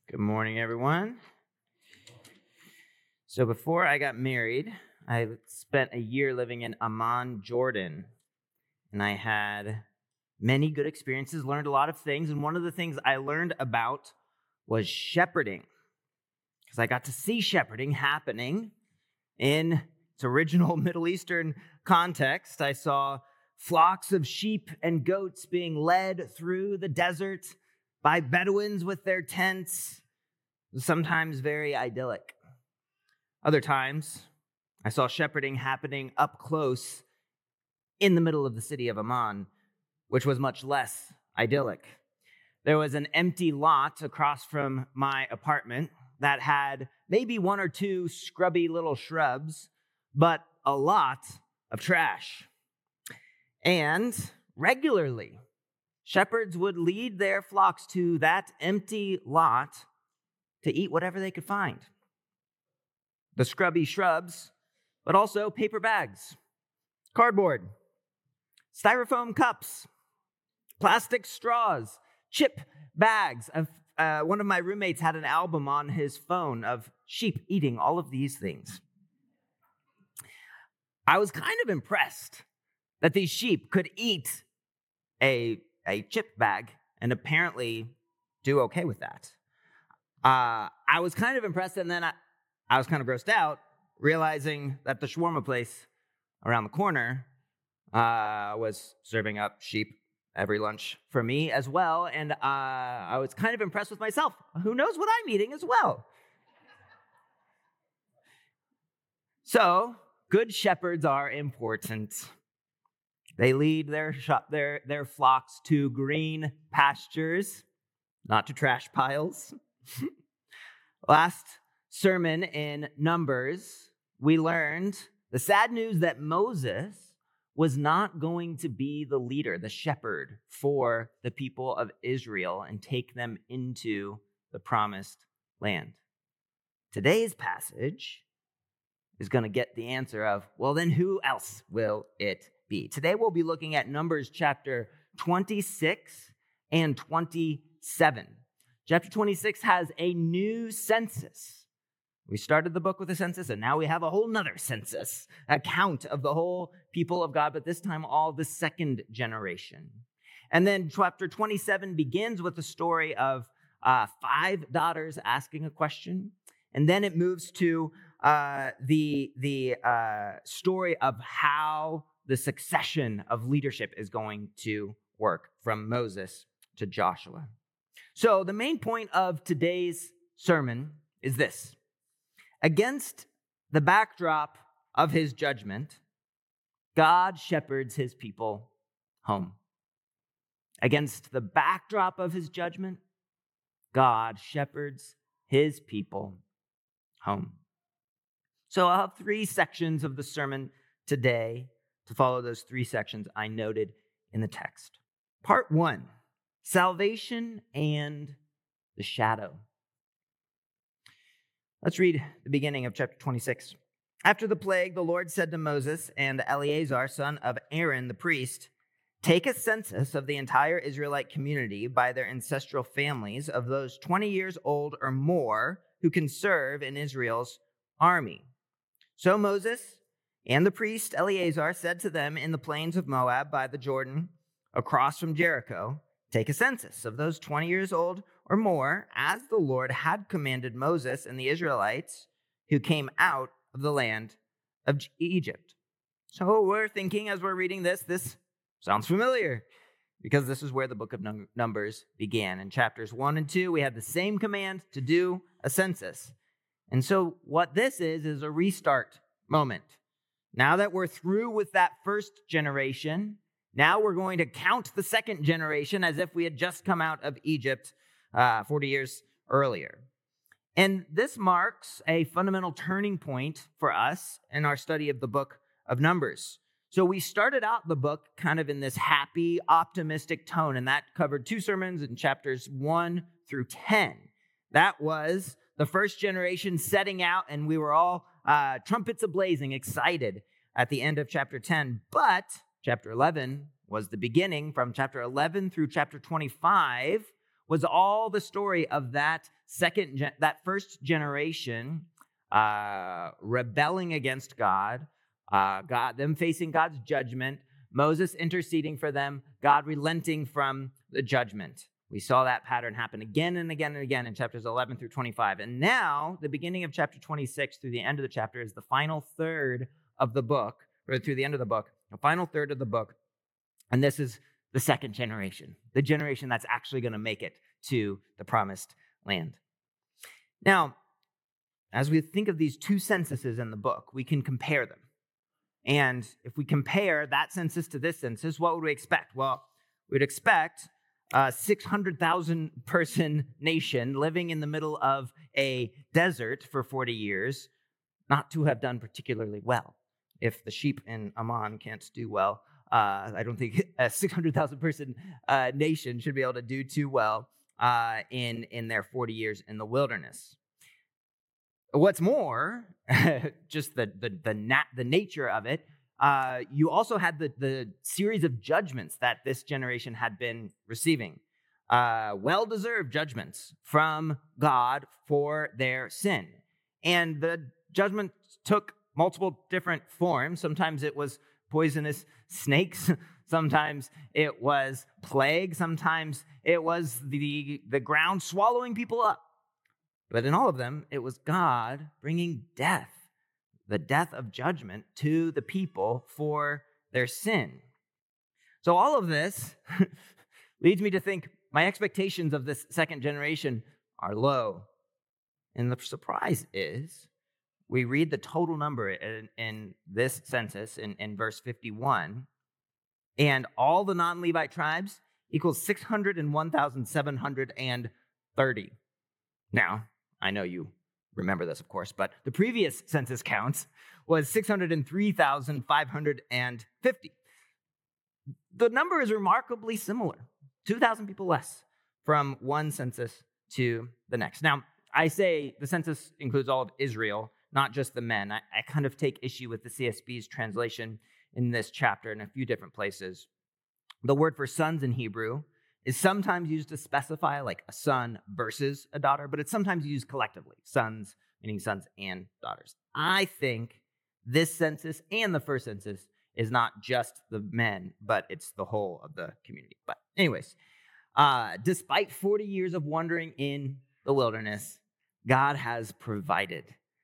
Good morning, everyone. So before I got married, I spent a year living in Amman, Jordan, and I had many good experiences, learned a lot of things, and one of the things I learned about was shepherding, because I got to see shepherding happening in its original Middle Eastern context. I saw flocks of sheep and goats being led through the desert by Bedouins with their tents, sometimes very idyllic. Other times, I saw shepherding happening up close in the middle of the city of Amman, which was much less idyllic. There was an empty lot across from my apartment that had maybe one or two scrubby little shrubs, but a lot of trash. And regularly, shepherds would lead their flocks to that empty lot to eat whatever they could find. The scrubby shrubs, but also paper bags, cardboard, styrofoam cups, plastic straws, chip bags. One of my roommates had an album on his phone of sheep eating all of these things. I was kind of impressed that these sheep could eat a chip bag and apparently do okay with that. I was kind of impressed, and then I was kind of grossed out, realizing that the shawarma place around the corner was serving up sheep every lunch for me as well, and I was kind of impressed with myself. Who knows what I'm eating as well? So, good shepherds are important. They lead their flocks to green pastures, not to trash piles. Last sermon in Numbers, we learned the sad news that Moses was not going to be the leader, the shepherd for the people of Israel and take them into the promised land. Today's passage is going to get the answer of, well, then who else will it be? Today we'll be looking at Numbers chapter 26 and 27. Chapter 26 has a new census. We started the book with a census, and now we have a whole nother census, a count of the whole people of God, but this time all the second generation. And then chapter 27 begins with the story of 5 daughters asking a question, and then it moves to the story of how the succession of leadership is going to work from Moses to Joshua. So the main point of today's sermon is this. Against the backdrop of his judgment, God shepherds his people home. Against the backdrop of his judgment, God shepherds his people home. So I'll have 3 sections of the sermon today to follow those 3 sections I noted in the text. Part 1, salvation and the shadow. Let's read the beginning of chapter 26. After the plague, the Lord said to Moses and Eleazar, son of Aaron the priest, "Take a census of the entire Israelite community by their ancestral families of those 20 years old or more who can serve in Israel's army." So Moses and the priest Eleazar said to them in the plains of Moab by the Jordan, across from Jericho, "Take a census of those 20 years old or more, as the Lord had commanded Moses and the Israelites who came out of the land of Egypt." So we're thinking as we're reading this sounds familiar, because this is where the book of Numbers began. In chapters 1 and 2, we had the same command to do a census. And so what this is a restart moment. Now that we're through with that first generation, now we're going to count the second generation as if we had just come out of Egypt 40 years earlier. And this marks a fundamental turning point for us in our study of the book of Numbers. So we started out the book kind of in this happy, optimistic tone, and that covered 2 sermons in chapters 1 through 10. That was the first generation setting out, and we were all trumpets ablazing, excited at the end of chapter 10. But chapter 11 was the beginning. From chapter 11 through chapter 25 was all the story of that first generation rebelling against God, them facing God's judgment, Moses interceding for them, God relenting from the judgment. We saw that pattern happen again and again and again in chapters 11 through 25. And now, the beginning of chapter 26 through the end of the chapter is the final third of the book, or through the end of the book, the final third of the book. And this is the second generation, the generation that's actually going to make it to the promised land. Now, as we think of these two censuses in the book, we can compare them. And if we compare that census to this census, what would we expect? Well, we'd expect a 600,000 person nation living in the middle of a desert for 40 years not to have done particularly well. If the sheep in Amman can't do well, I don't think a 600,000 person nation should be able to do too well in their 40 years in the wilderness. What's more, just the nature of it, you also had the series of judgments that this generation had been receiving. Well-deserved judgments from God for their sin. And the judgment took multiple different forms. Sometimes it was poisonous snakes. Sometimes it was plague. Sometimes it was the ground swallowing people up. But in all of them, it was God bringing death, the death of judgment to the people for their sin. So all of this leads me to think my expectations of this second generation are low. And the surprise is, we read the total number in this census in verse 51, and all the non-Levite tribes equals 601,730. Now, I know you remember this, of course, but the previous census count was 603,550. The number is remarkably similar, 2,000 people less from one census to the next. Now, I say the census includes all of Israel, not just the men. I kind of take issue with the CSB's translation in this chapter in a few different places. The word for sons in Hebrew is sometimes used to specify like a son versus a daughter, but it's sometimes used collectively, sons, meaning sons and daughters. I think this census and the first census is not just the men, but it's the whole of the community. But anyways, despite 40 years of wandering in the wilderness, God has provided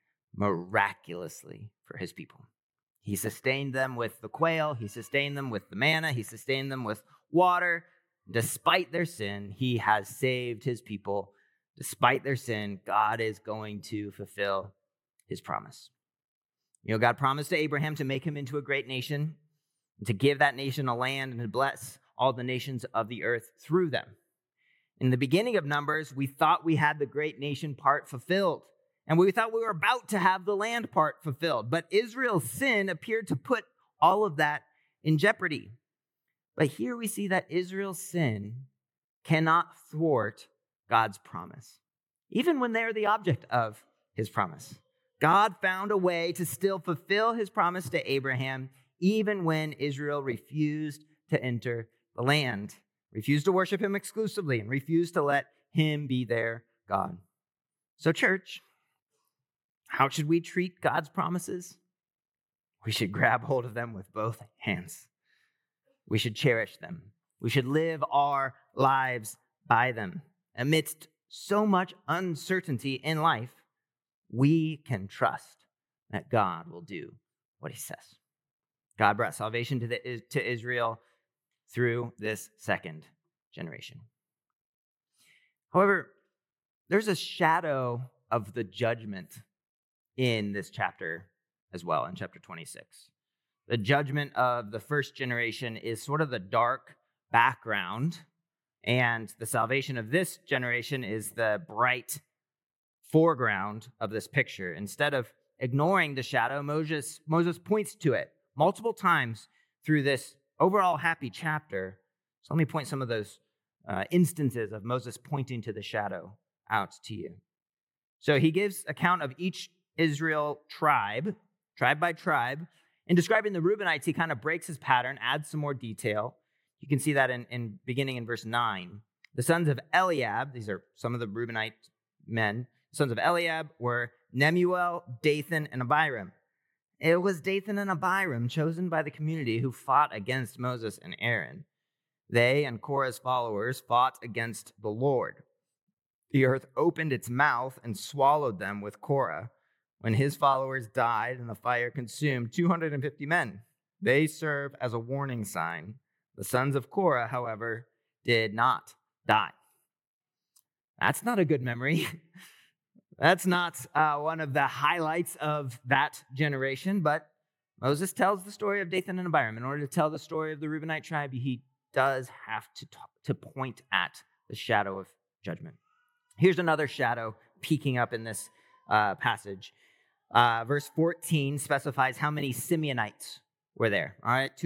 miraculously for his people. He sustained them with the quail. He sustained them with the manna. He sustained them with water. Despite their sin, he has saved his people. Despite their sin, God is going to fulfill his promise. You know, God promised to Abraham to make him into a great nation, and to give that nation a land, and to bless all the nations of the earth through them. In the beginning of Numbers, we thought we had the great nation part fulfilled, and we thought we were about to have the land part fulfilled. But Israel's sin appeared to put all of that in jeopardy. But here we see that Israel's sin cannot thwart God's promise, even when they're the object of his promise. God found a way to still fulfill his promise to Abraham, even when Israel refused to enter the land, refused to worship him exclusively, and refused to let him be their God. So, church, how should we treat God's promises? We should grab hold of them with both hands. We should cherish them. We should live our lives by them. Amidst so much uncertainty in life, we can trust that God will do what he says. God brought salvation to Israel through this second generation. However, there's a shadow of the judgment in this chapter as well, in chapter 26. The judgment of the first generation is sort of the dark background, and the salvation of this generation is the bright foreground of this picture. Instead of ignoring the shadow, Moses points to it multiple times through this overall happy chapter. So let me point some of those instances of Moses pointing to the shadow out to you. So he gives account of each Israel tribe by tribe. In describing the Reubenites, he kind of breaks his pattern, adds some more detail. You can see that in beginning in verse 9. The sons of Eliab, these are some of the Reubenite men, sons of Eliab were Nemuel, Dathan, and Abiram. It was Dathan and Abiram chosen by the community who fought against Moses and Aaron. They and Korah's followers fought against the Lord. The earth opened its mouth and swallowed them with Korah. When his followers died and the fire consumed 250 men, they serve as a warning sign. The sons of Korah, however, did not die. That's not a good memory. That's not one of the highlights of that generation, but Moses tells the story of Dathan and Abiram. In order to tell the story of the Reubenite tribe, he does have to point at the shadow of judgment. Here's another shadow peeking up in this passage. Verse 14 specifies how many Simeonites were there. All right,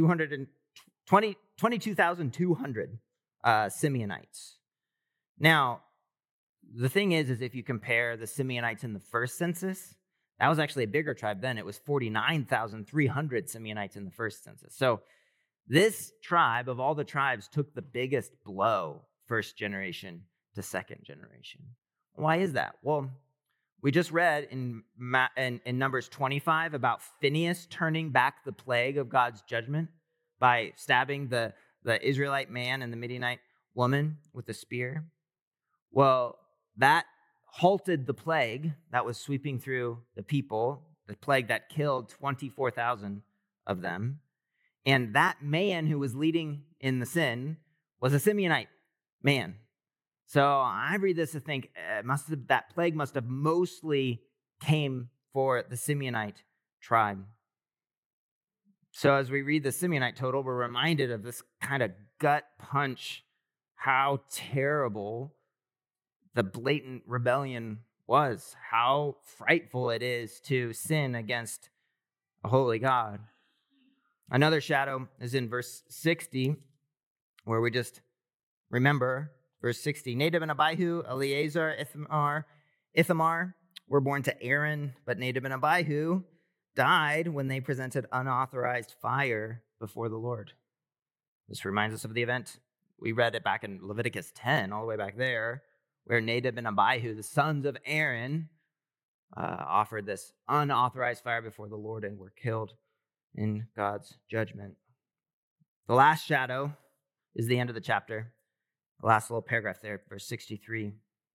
22,200 Simeonites. Now, the thing is if you compare the Simeonites in the first census, that was actually a bigger tribe then. It was 49,300 Simeonites in the first census. So this tribe, of all the tribes, took the biggest blow, first generation to second generation. Why is that? Well, we just read in Numbers 25 about Phinehas turning back the plague of God's judgment by stabbing the Israelite man and the Midianite woman with a spear. Well, that halted the plague that was sweeping through the people, the plague that killed 24,000 of them. And that man who was leading in the sin was a Simeonite man. So I read this to think that plague must have mostly came for the Simeonite tribe. So as we read the Simeonite total, we're reminded of this kind of gut punch, how terrible the blatant rebellion was, how frightful it is to sin against a holy God. Another shadow is in verse 60, where we just remember verse 60. Nadab and Abihu, Eleazar, Ithamar were born to Aaron, but Nadab and Abihu died when they presented unauthorized fire before the Lord. This reminds us of the event. We read it back in Leviticus 10, all the way back there, where Nadab and Abihu, the sons of Aaron, offered this unauthorized fire before the Lord and were killed in God's judgment. The last shadow is the end of the chapter. The last little paragraph there, verse 63.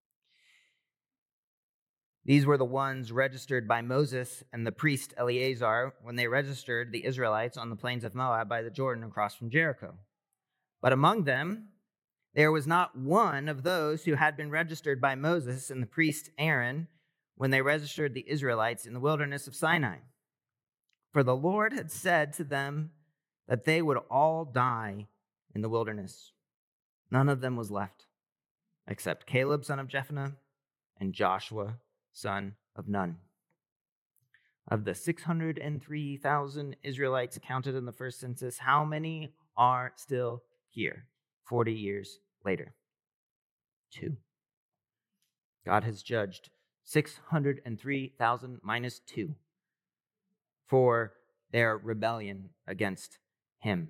These were the ones registered by Moses and the priest Eleazar when they registered the Israelites on the plains of Moab by the Jordan across from Jericho. But among them, there was not one of those who had been registered by Moses and the priest Aaron when they registered the Israelites in the wilderness of Sinai. For the Lord had said to them that they would all die in the wilderness. None of them was left, except Caleb, son of Jephunneh, and Joshua, son of Nun. Of the 603,000 Israelites counted in the first census, how many are still here 40 years later? 2. God has judged 603,000 minus 2 for their rebellion against him.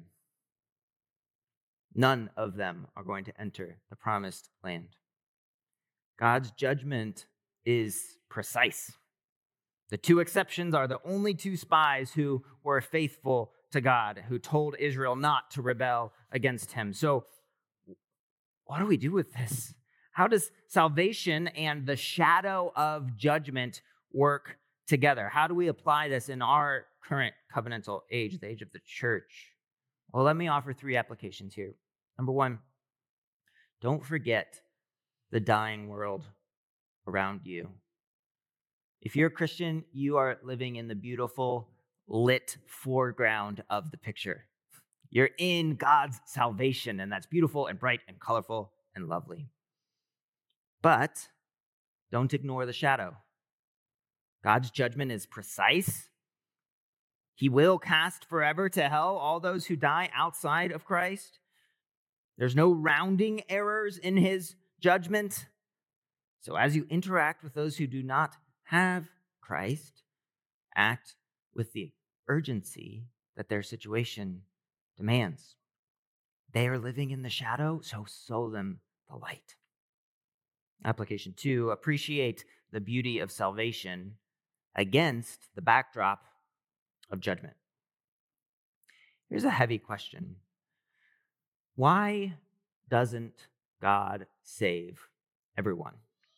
None of them are going to enter the promised land. God's judgment is precise. The 2 exceptions are the only 2 spies who were faithful to God, who told Israel not to rebel against him. So what do we do with this? How does salvation and the shadow of judgment work together? How do we apply this in our current covenantal age, the age of the church? Well, let me offer 3 applications here. Number 1, don't forget the dying world around you. If you're a Christian, you are living in the beautiful, lit foreground of the picture. You're in God's salvation, and that's beautiful and bright and colorful and lovely. But don't ignore the shadow. God's judgment is precise. He will cast forever to hell all those who die outside of Christ. There's no rounding errors in his judgment. So as you interact with those who do not have Christ, act with the urgency that their situation demands. They are living in the shadow, so show them the light. Application 2, appreciate the beauty of salvation against the backdrop of judgment. Here's a heavy question. Why doesn't God save everyone?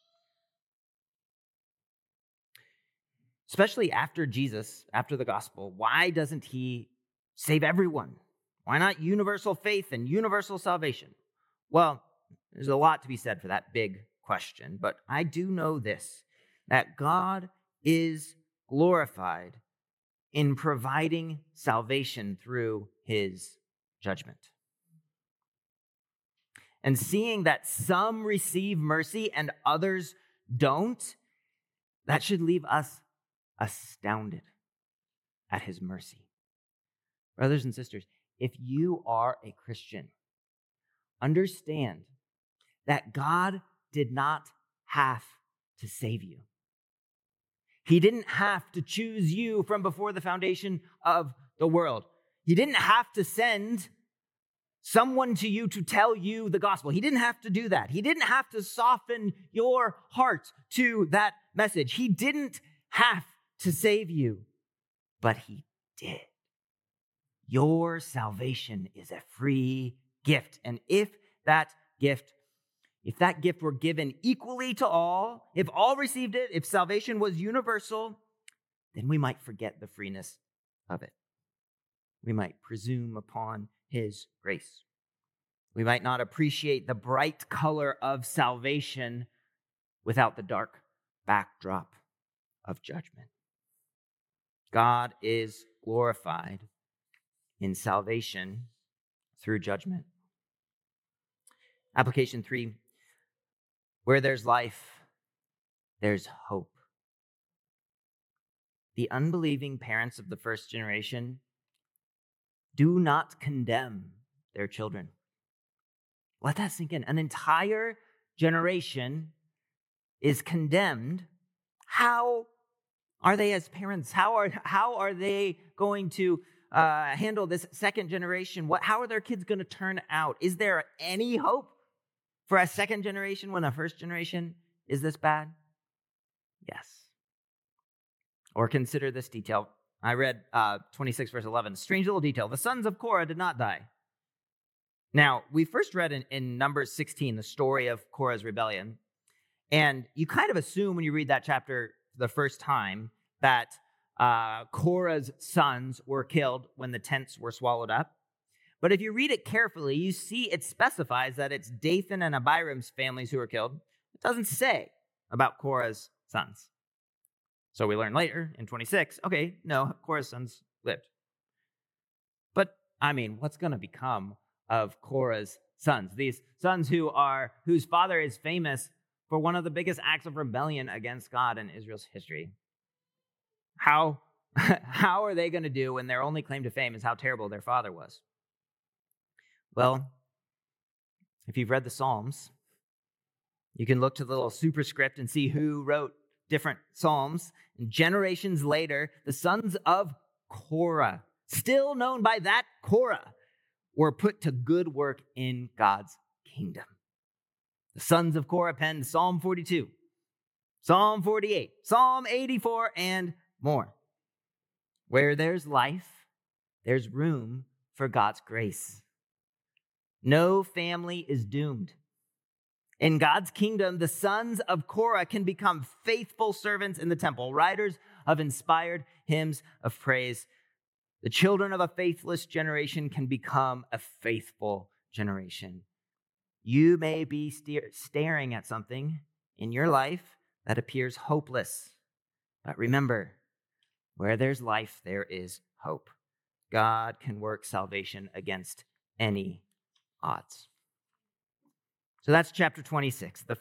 Especially after Jesus, after the gospel, why doesn't he save everyone? Why not universal faith and universal salvation? Well, there's a lot to be said for that big question, but I do know this, that God is glorified in providing salvation through his judgment. And seeing that some receive mercy and others don't, that should leave us astounded at his mercy. Brothers and sisters, if you are a Christian, understand that God did not have to save you. He didn't have to choose you from before the foundation of the world. He didn't have to send someone to you to tell you the gospel. He didn't have to do that. He didn't have to soften your heart to that message. He didn't have to save you, but he did. Your salvation is a free gift. And if that gift were given equally to all, if all received it, if salvation was universal, then we might forget the freeness of it. We might presume upon his grace. We might not appreciate the bright color of salvation without the dark backdrop of judgment. God is glorified in salvation through judgment. Application 3, where there's life, there's hope. The unbelieving parents of the first generation do not condemn their children. Let that sink in. An entire generation is condemned. How are they as parents? How are they going to handle this second generation? How are their kids going to turn out? Is there any hope for a second generation when a first generation is this bad? Yes. Or consider this detail. I read 26 verse 11. Strange little detail. The sons of Korah did not die. Now, we first read in Numbers 16 the story of Korah's rebellion. And you kind of assume when you read that chapter the first time that Korah's sons were killed when the tents were swallowed up. But if you read it carefully, you see it specifies that it's Dathan and Abiram's families who were killed. It doesn't say about Korah's sons. So we learn later in 26, okay, no, Korah's sons lived. But, what's going to become of Korah's sons? These sons whose father is famous for one of the biggest acts of rebellion against God in Israel's history. How are they going to do when their only claim to fame is how terrible their father was? Well, if you've read the Psalms, you can look to the little superscript and see who wrote different psalms. And generations later, the sons of Korah, still known by that Korah, were put to good work in God's kingdom. The sons of Korah penned Psalm 42, Psalm 48, Psalm 84, and more. Where there's life, there's room for God's grace. No family is doomed. In God's kingdom, the sons of Korah can become faithful servants in the temple, writers of inspired hymns of praise. The children of a faithless generation can become a faithful generation. You may be staring at something in your life that appears hopeless. But remember, where there's life, there is hope. God can work salvation against any odds. So that's chapter 26, the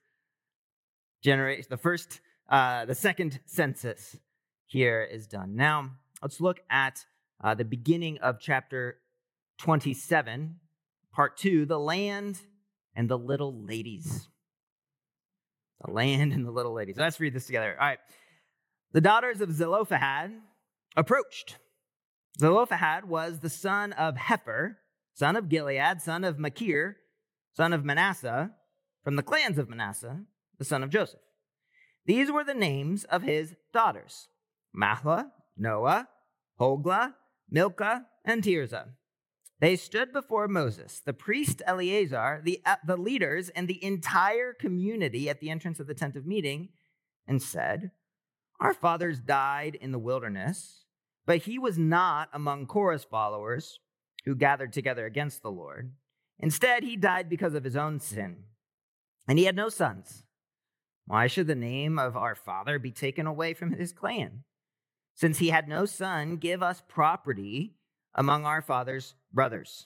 second census here is done. Now, let's look at the beginning of chapter 27, part 2, the land and the little ladies. The land and the little ladies. Let's read this together. All right. The daughters of Zelophehad approached. Zelophehad was the son of Hepher, son of Gilead, son of Machir, son of Manasseh, from the clans of Manasseh, the son of Joseph. These were the names of his daughters: Mahlah, Noah, Hoglah, Milcah, and Tirzah. They stood before Moses, the priest Eleazar, the leaders, and the entire community at the entrance of the tent of meeting, and said, "Our fathers died in the wilderness, but he was not among Korah's followers who gathered together against the Lord. Instead, he died because of his own sin, and he had no sons. Why should the name of our father be taken away from his clan? Since he had no son, give us property among our father's brothers."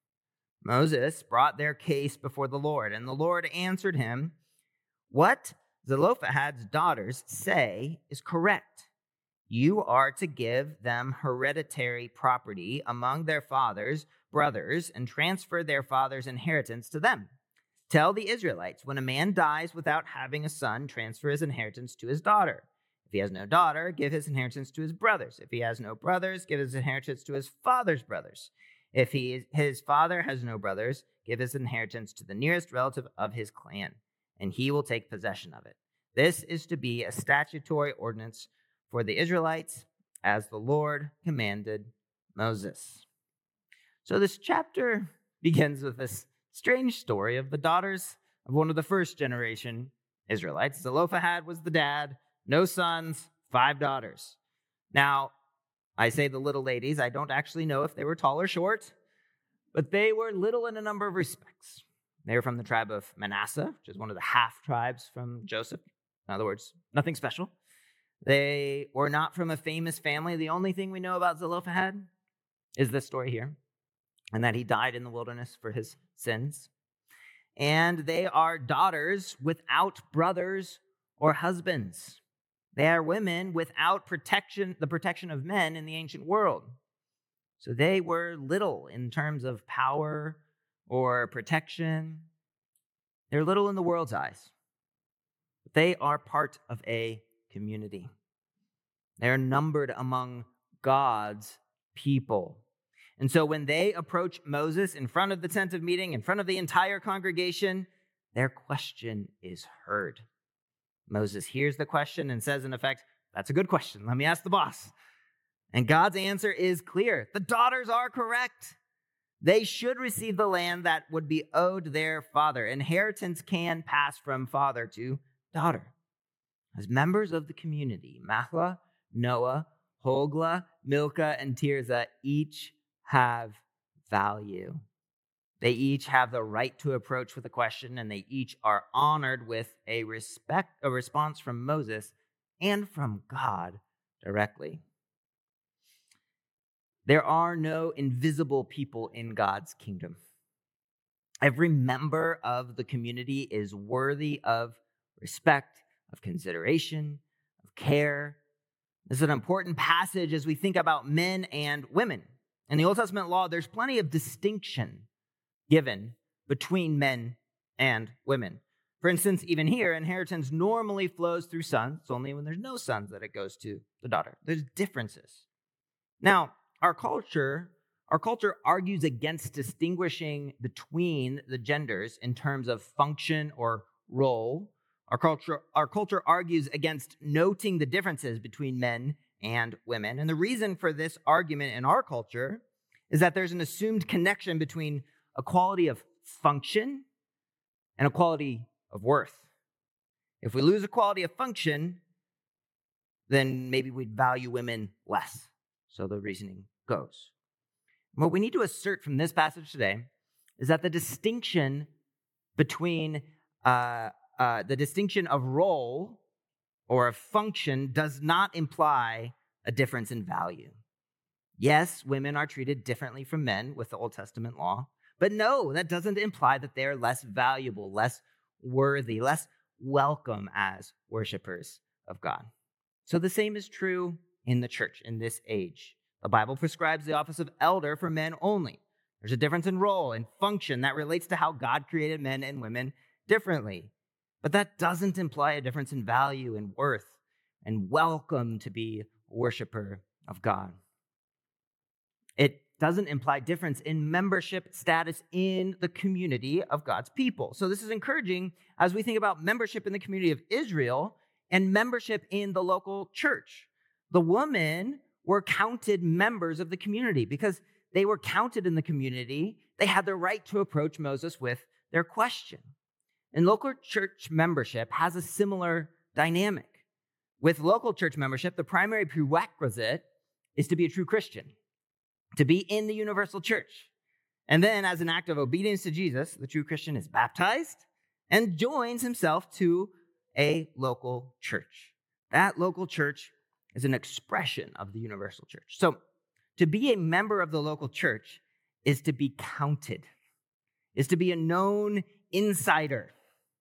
Moses brought their case before the Lord, and the Lord answered him, "What Zelophehad's daughters say is correct. You are to give them hereditary property among their father's brothers and transfer their father's inheritance to them. Tell the Israelites, when a man dies without having a son, transfer his inheritance to his daughter. If he has no daughter, give his inheritance to his brothers. If he has no brothers, give his inheritance to his father's brothers. If his father has no brothers, give his inheritance to the nearest relative of his clan, and he will take possession of it. This is to be a statutory ordinance for the Israelites, as the Lord commanded Moses." So this chapter begins with this strange story of the daughters of one of the first generation Israelites. Zelophehad was the dad, no sons, 5 daughters. Now, I say the little ladies, I don't actually know if they were tall or short, but they were little in a number of respects. They were from the tribe of Manasseh, which is one of the half tribes from Joseph. In other words, nothing special. They were not from a famous family. The only thing we know about Zelophehad is this story here, and that he died in the wilderness for his sins. And they are daughters without brothers or husbands. They are women without protection, the protection of men in the ancient world. So they were little in terms of power or protection. They're little in the world's eyes. But they are part of a community. They're numbered among God's people. And so when they approach Moses in front of the tent of meeting, in front of the entire congregation, their question is heard. Moses hears the question and says, in effect, "That's a good question. Let me ask the boss." And God's answer is clear. The daughters are correct. They should receive the land that would be owed their father. Inheritance can pass from father to daughter. As members of the community, Mahlah, Noah, Hoglah, Milcah, and Tirzah each have value. They each have the right to approach with a question, and they each are honored with a response from Moses and from God directly. There are no invisible people in God's kingdom. Every member of the community is worthy of respect, of consideration, of care. This is an important passage as we think about men and women. In the Old Testament law, there's plenty of distinction given between men and women. For instance, even here, inheritance normally flows through sons. It's only when there's no sons that it goes to the daughter. There's differences. Now, our culture argues against distinguishing between the genders in terms of function or role. Our culture argues against noting the differences between men and women. And the reason for this argument in our culture is that there's an assumed connection between equality of function and equality of worth. If we lose equality of function, then maybe we'd value women less. So the reasoning goes. What we need to assert from this passage today is that the distinction between the distinction of role or of function does not imply a difference in value. Yes, women are treated differently from men with the Old Testament law, but no, that doesn't imply that they're less valuable, less worthy, less welcome as worshipers of God. So the same is true in the church in this age. The Bible prescribes the office of elder for men only. There's a difference in role and function that relates to how God created men and women differently. But that doesn't imply a difference in value and worth and welcome to be a worshiper of God. It doesn't imply difference in membership status in the community of God's people. So this is encouraging as we think about membership in the community of Israel and membership in the local church. The women were counted members of the community because they were counted in the community. They had the right to approach Moses with their question. And local church membership has a similar dynamic. With local church membership, the primary prerequisite is to be a true Christian, to be in the universal church. And then, as an act of obedience to Jesus, the true Christian is baptized and joins himself to a local church. That local church is an expression of the universal church. So, to be a member of the local church is to be counted, is to be a known insider,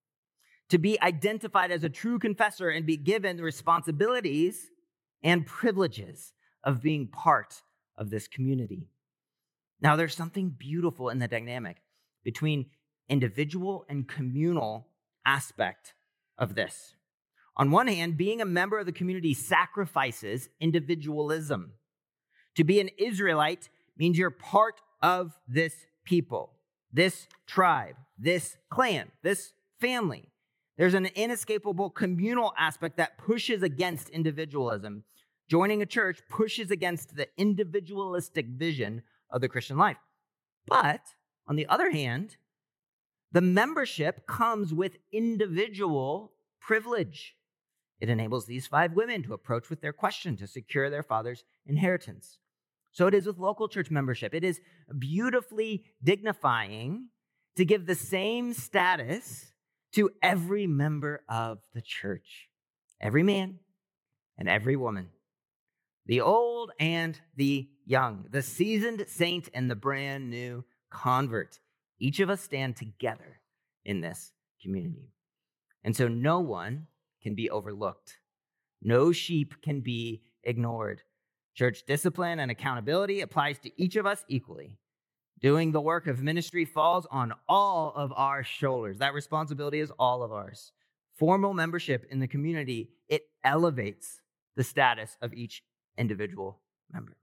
to be identified as a true confessor and be given the responsibilities and privileges of being part of this community. Now, there's something beautiful in the dynamic between individual and communal aspect of this. On one hand, being a member of the community sacrifices individualism. To be an Israelite means you're part of this people, this tribe, this clan, this family. There's an inescapable communal aspect that pushes against individualism. Joining a church pushes against the individualistic vision of the Christian life. But, on the other hand, the membership comes with individual privilege. It enables these 5 women to approach with their question to secure their father's inheritance. So it is with local church membership. It is beautifully dignifying to give the same status to every member of the church, every man and every woman, the old and the young, the seasoned saint and the brand new convert. Each of us stand together in this community. And so no one can be overlooked. No sheep can be ignored. Church discipline and accountability applies to each of us equally. Doing the work of ministry falls on all of our shoulders. That responsibility is all of ours. Formal membership in the community, it elevates the status of each individual member.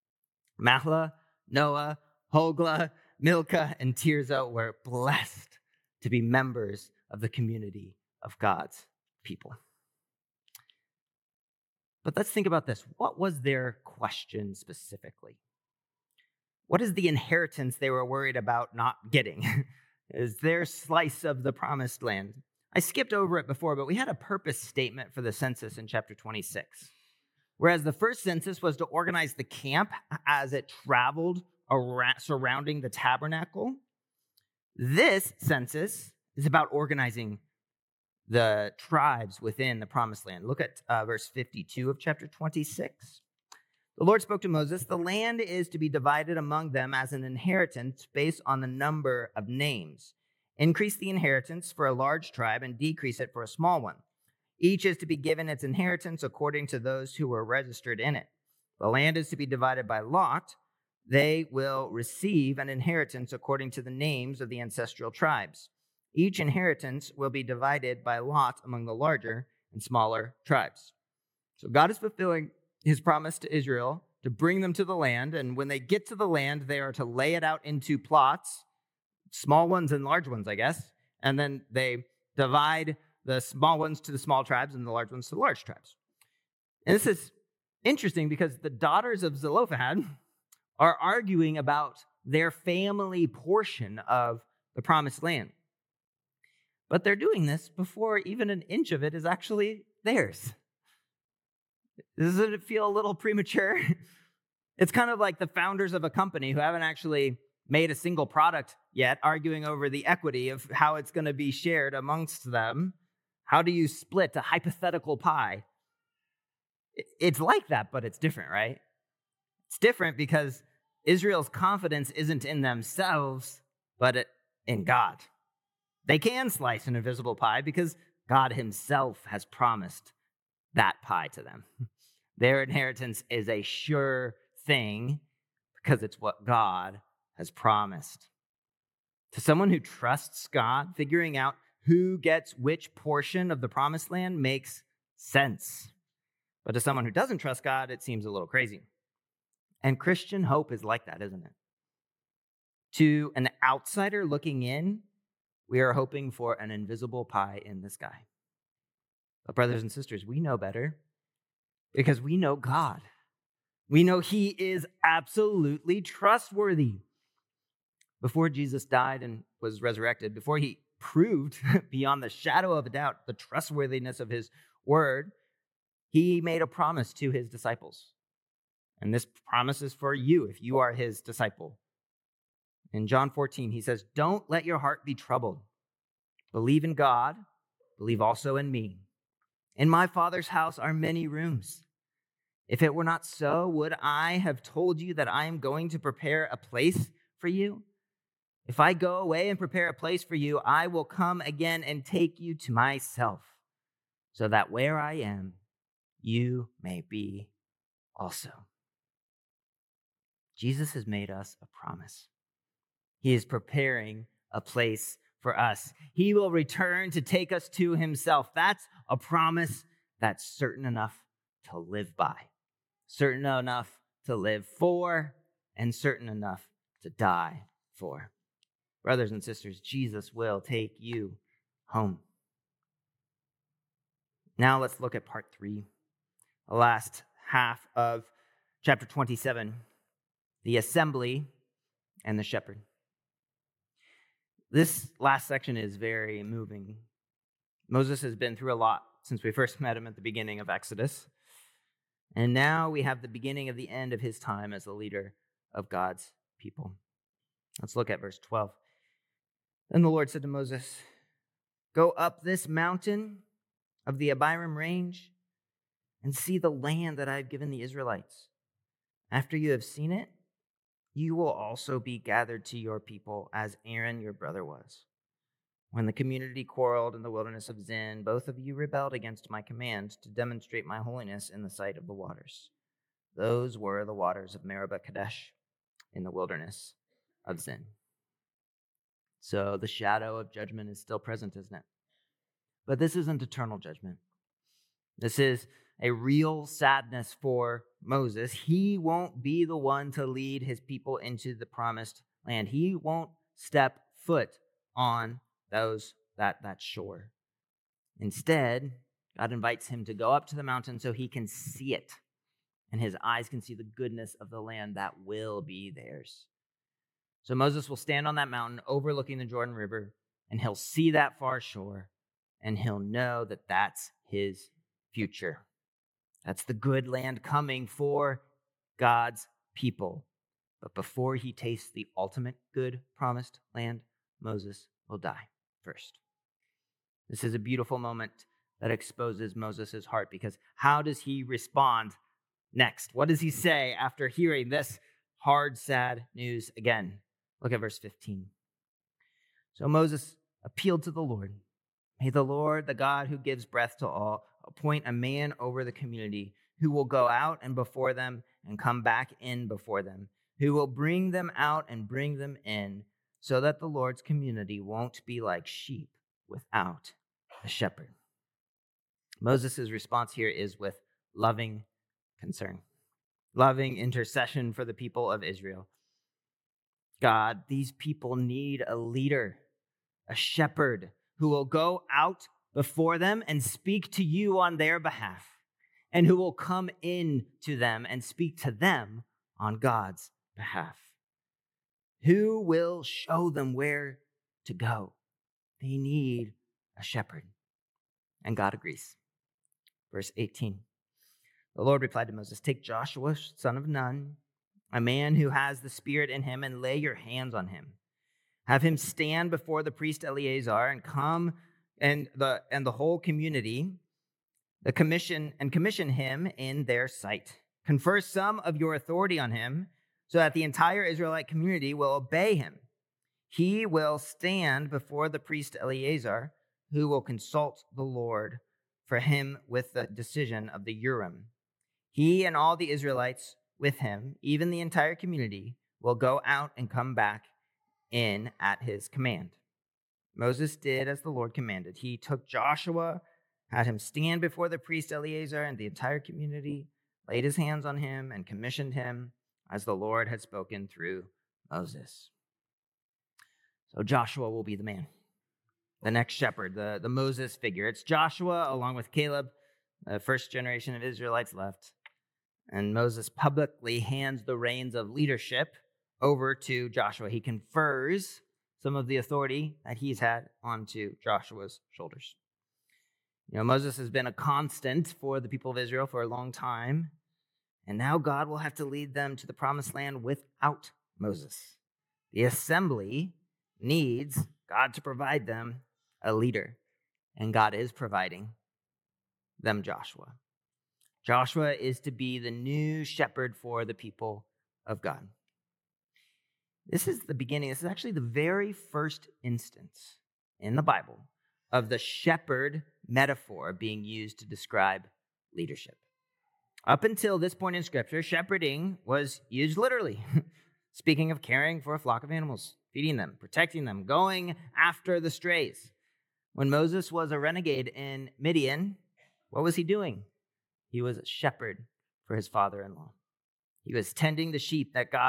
Mahla, Noah, Hogla, Milcah, and Tirzah were blessed to be members of the community of God's people. But let's think about this. What was their question specifically? What is the inheritance they were worried about not getting? Is their slice of the promised land? I skipped over it before, but we had a purpose statement for the census in chapter 26. Whereas the first census was to organize the camp as it traveled around, surrounding the tabernacle, this census is about organizing the tribes within the promised land. Look at verse 52 of chapter 26. The Lord spoke to Moses, "The land is to be divided among them as an inheritance based on the number of names. Increase the inheritance for a large tribe and decrease it for a small one. Each is to be given its inheritance according to those who were registered in it. The land is to be divided by lot. They will receive an inheritance according to the names of the ancestral tribes. Each inheritance will be divided by lot among the larger and smaller tribes." So God is fulfilling his promise to Israel to bring them to the land. And when they get to the land, they are to lay it out into plots, small ones and large ones, I guess. And then they divide the small ones to the small tribes and the large ones to the large tribes. And this is interesting because the daughters of Zelophehad are arguing about their family portion of the promised land. But they're doing this before even an inch of it is actually theirs. Doesn't it feel a little premature? It's kind of like the founders of a company who haven't actually made a single product yet, arguing over the equity of how it's going to be shared amongst them. How do you split a hypothetical pie? It's like that, but it's different, right? It's different because Israel's confidence isn't in themselves, but in God. They can slice an invisible pie because God himself has promised that pie to them. Their inheritance is a sure thing because it's what God has promised. To someone who trusts God, figuring out who gets which portion of the promised land makes sense. But to someone who doesn't trust God, it seems a little crazy. And Christian hope is like that, isn't it? To an outsider looking in, we are hoping for an invisible pie in the sky. But brothers and sisters, we know better because we know God. We know he is absolutely trustworthy. Before Jesus died and was resurrected, before he proved beyond the shadow of a doubt the trustworthiness of his word, he made a promise to his disciples. And this promise is for you if you are his disciple. In John 14, he says, "Don't let your heart be troubled. Believe in God, believe also in me. In my Father's house are many rooms. If it were not so, would I have told you that I am going to prepare a place for you? If I go away and prepare a place for you, I will come again and take you to myself, so that where I am, you may be also." Jesus has made us a promise. He is preparing a place for us. He will return to take us to himself. That's a promise that's certain enough to live by, certain enough to live for, and certain enough to die for. Brothers and sisters, Jesus will take you home. Now let's look at part 3, the last half of chapter 27, the assembly and the shepherd. This last section is very moving. Moses has been through a lot since we first met him at the beginning of Exodus. And now we have the beginning of the end of his time as the leader of God's people. Let's look at verse 12. Then the Lord said to Moses, "Go up this mountain of the Abiram range and see the land that I have given the Israelites. After you have seen it, you will also be gathered to your people as Aaron your brother was. When the community quarreled in the wilderness of Zin, both of you rebelled against my command to demonstrate my holiness in the sight of the waters. Those were the waters of Meribah Kadesh in the wilderness of Zin." So the shadow of judgment is still present, isn't it? But this isn't eternal judgment. This is a real sadness for Moses. He won't be the one to lead his people into the promised land. He won't step foot on that shore. Instead, God invites him to go up to the mountain so he can see it, and his eyes can see the goodness of the land that will be theirs. So Moses will stand on that mountain overlooking the Jordan River, and he'll see that far shore, and he'll know that that's his future. That's the good land coming for God's people. But before he tastes the ultimate good promised land, Moses will die first. This is a beautiful moment that exposes Moses' heart, because how does he respond next? What does he say after hearing this hard, sad news again? Look at verse 15. So Moses appealed to the Lord. "May the Lord, the God who gives breath to all, appoint a man over the community who will go out and before them and come back in before them, who will bring them out and bring them in, so that the Lord's community won't be like sheep without a shepherd." Moses' response here is with loving concern, loving intercession for the people of Israel. God, these people need a leader, a shepherd who will go out before them and speak to you on their behalf, and who will come in to them and speak to them on God's behalf. Who will show them where to go? They need a shepherd. And God agrees. Verse 18. The Lord replied to Moses, "Take Joshua, son of Nun, a man who has the Spirit in him, and lay your hands on him. Have him stand before the priest Eleazar and come and the whole community, commission him in their sight. Confer some of your authority on him, so that the entire Israelite community will obey him. He will stand before the priest Eleazar, who will consult the Lord for him with the decision of the Urim. He and all the Israelites with him, even the entire community, will go out and come back in at his command." Moses did as the Lord commanded. He took Joshua, had him stand before the priest Eleazar and the entire community, laid his hands on him, and commissioned him as the Lord had spoken through Moses. So Joshua will be the man, the next shepherd, the Moses figure. It's Joshua along with Caleb, the first generation of Israelites left. And Moses publicly hands the reins of leadership over to Joshua. He confers some of the authority that he's had onto Joshua's shoulders. Moses has been a constant for the people of Israel for a long time, and now God will have to lead them to the promised land without Moses. The assembly needs God to provide them a leader, and God is providing them Joshua. Joshua is to be the new shepherd for the people of God. This is the beginning. This is actually the very first instance in the Bible of the shepherd metaphor being used to describe leadership. Up until this point in Scripture, shepherding was used literally, speaking of caring for a flock of animals, feeding them, protecting them, going after the strays. When Moses was a renegade in Midian, what was he doing? He was a shepherd for his father-in-law. He was tending the sheep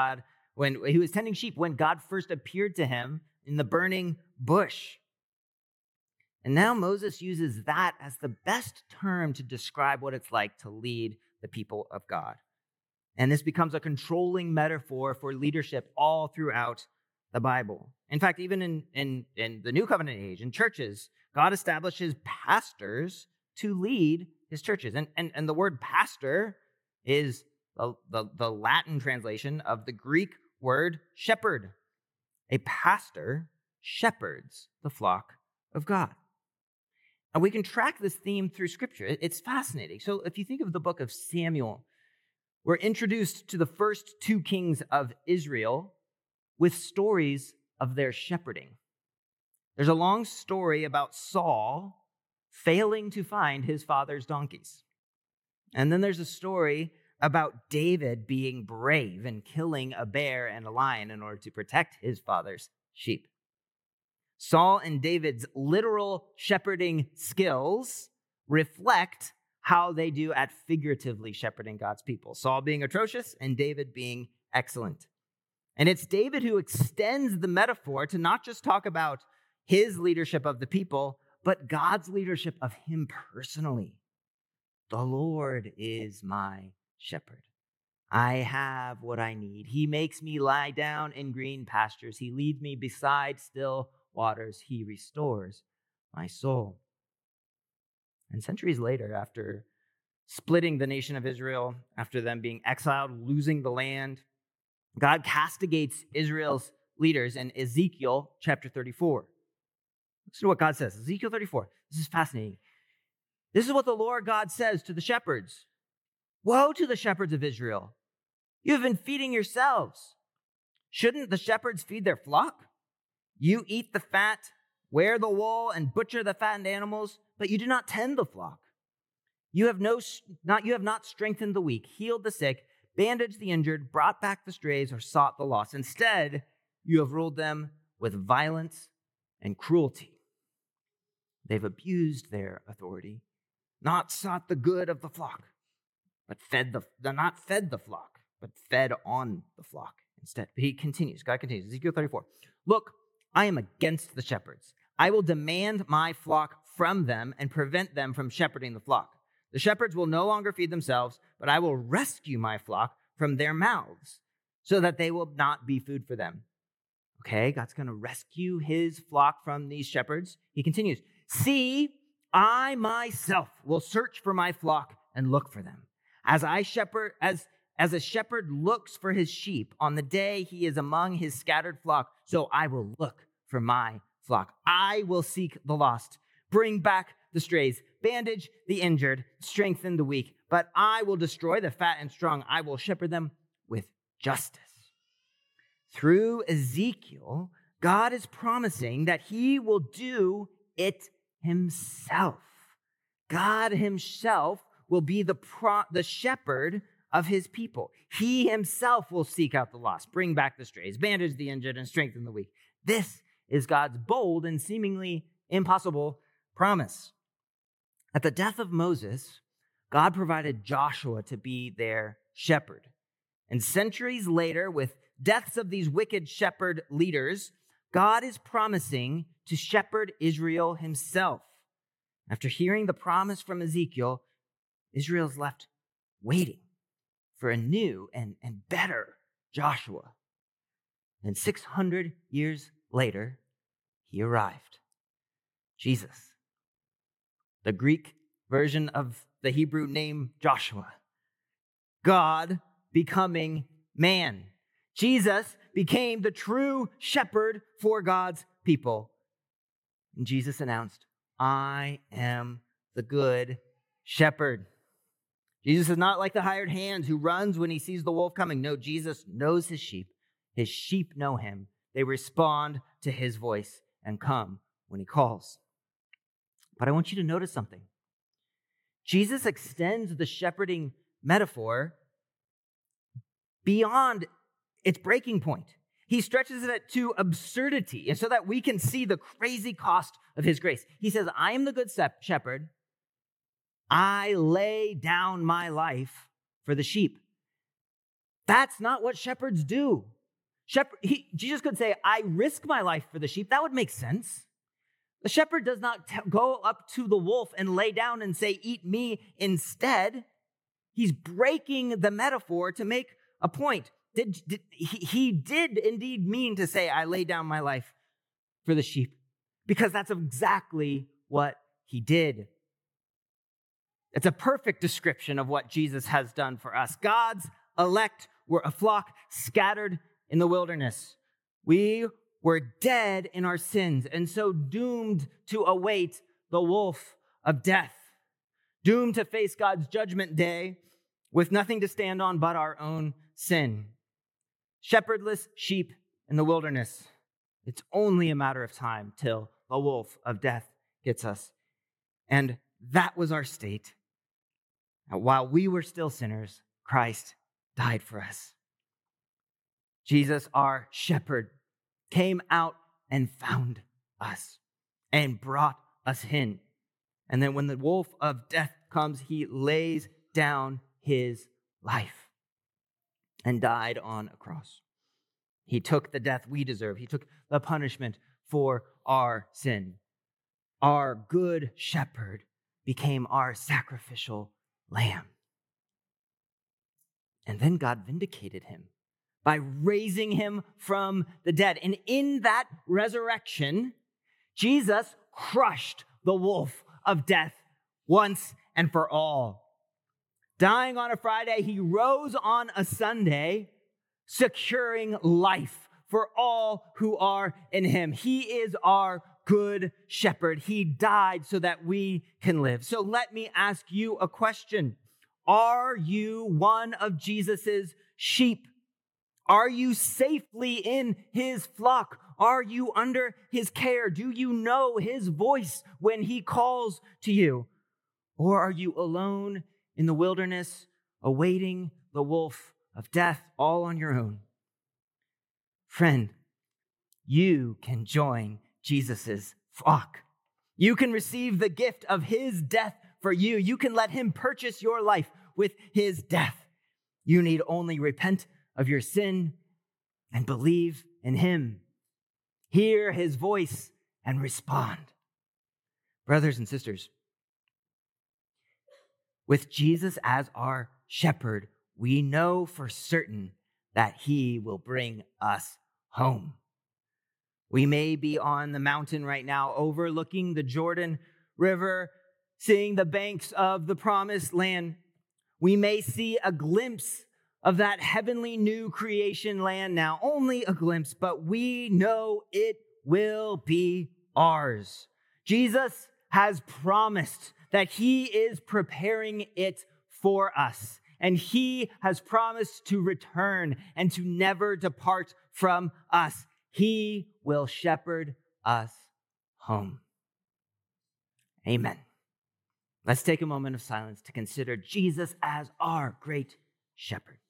when God first appeared to him in the burning bush. And now Moses uses that as the best term to describe what it's like to lead the people of God. And this becomes a controlling metaphor for leadership all throughout the Bible. In fact, even in the New Covenant age, in churches, God establishes pastors to lead his churches. And the word pastor is the Latin translation of the Greek word shepherd. A pastor shepherds the flock of God. And we can track this theme through Scripture. It's fascinating. So if you think of the book of Samuel, we're introduced to the first two kings of Israel with stories of their shepherding. There's a long story about Saul failing to find his father's donkeys. And then there's a story about David being brave and killing a bear and a lion in order to protect his father's sheep. Saul and David's literal shepherding skills reflect how they do at figuratively shepherding God's people. Saul being atrocious and David being excellent. And it's David who extends the metaphor to not just talk about his leadership of the people, but God's leadership of him personally. The Lord is my shepherd. I have what I need. He makes me lie down in green pastures. He leads me beside still waters. He restores my soul. And centuries later, after splitting the nation of Israel, after them being exiled, losing the land, God castigates Israel's leaders in Ezekiel chapter 34. Listen to what God says. Ezekiel 34. This is fascinating. This is what the Lord God says to the shepherds. Woe to the shepherds of Israel! You have been feeding yourselves. Shouldn't the shepherds feed their flock? You eat the fat, wear the wool, and butcher the fattened animals, but you do not tend the flock. You have not strengthened the weak, healed the sick, bandaged the injured, brought back the strays, or sought the lost. Instead, you have ruled them with violence and cruelty. They've abused their authority, not sought the good of the flock, but not fed the flock, but fed on the flock instead. But God continues, Ezekiel 34. Look, I am against the shepherds. I will demand my flock from them and prevent them from shepherding the flock. The shepherds will no longer feed themselves, but I will rescue my flock from their mouths so that they will not be food for them. Okay, God's going to rescue his flock from these shepherds. He continues, see, I myself will search for my flock and look for them. As a shepherd looks for his sheep on the day he is among his scattered flock, so I will look for my flock. I will seek the lost, bring back the strays, bandage the injured, strengthen the weak, but I will destroy the fat and strong. I will shepherd them with justice. Through Ezekiel, God is promising that he will do it himself. God himself will be the shepherd of his people. He himself will seek out the lost, bring back the strays, bandage the injured, and strengthen the weak. This is God's bold and seemingly impossible promise. At the death of Moses, God provided Joshua to be their shepherd. And centuries later, with deaths of these wicked shepherd leaders, God is promising to shepherd Israel himself. After hearing the promise from Ezekiel, Israel's left waiting for a new and better Joshua. And 600 years later, he arrived. Jesus, the Greek version of the Hebrew name Joshua. God becoming man. Jesus became the true shepherd for God's people. And Jesus announced, I am the good shepherd. Jesus is not like the hired hand who runs when he sees the wolf coming. No, Jesus knows his sheep. His sheep know him. They respond to his voice and come when he calls. But I want you to notice something. Jesus extends the shepherding metaphor beyond its breaking point. He stretches it to absurdity, and so that we can see the crazy cost of his grace. He says, I am the good shepherd. I lay down my life for the sheep. That's not what shepherds do. Jesus could say, I risk my life for the sheep. That would make sense. The shepherd does not go up to the wolf and lay down and say, eat me instead. He's breaking the metaphor to make a point. He did indeed mean to say, I lay down my life for the sheep, because that's exactly what he did. It's a perfect description of what Jesus has done for us. God's elect were a flock scattered in the wilderness. We were dead in our sins, and so doomed to await the wolf of death, doomed to face God's judgment day with nothing to stand on but our own sin. Shepherdless sheep in the wilderness. It's only a matter of time till the wolf of death gets us. And that was our state. While we were still sinners, Christ died for us. Jesus, our shepherd, came out and found us and brought us in. And then when the wolf of death comes, he lays down his life and died on a cross. He took the death we deserve. He took the punishment for our sin. Our good shepherd became our sacrificial lamb. And then God vindicated him by raising him from the dead. And in that resurrection, Jesus crushed the wolf of death once and for all. Dying on a Friday, he rose on a Sunday, securing life for all who are in him. He is our good shepherd. He died so that we can live. So let me ask you a question. Are you one of Jesus's sheep? Are you safely in his flock? Are you under his care? Do you know his voice when he calls to you? Or are you alone in the wilderness, awaiting the wolf of death all on your own? Friend, you can join Jesus's flock. You can receive the gift of his death for you. You can let him purchase your life with his death. You need only repent of your sin and believe in him. Hear his voice and respond. Brothers and sisters, with Jesus as our shepherd, we know for certain that he will bring us home. We may be on the mountain right now, overlooking the Jordan River, seeing the banks of the promised land. We may see a glimpse of that heavenly new creation land now, only a glimpse, but we know it will be ours. Jesus has promised that he is preparing it for us, and he has promised to return and to never depart from us. He will shepherd us home. Amen. Let's take a moment of silence to consider Jesus as our great shepherd.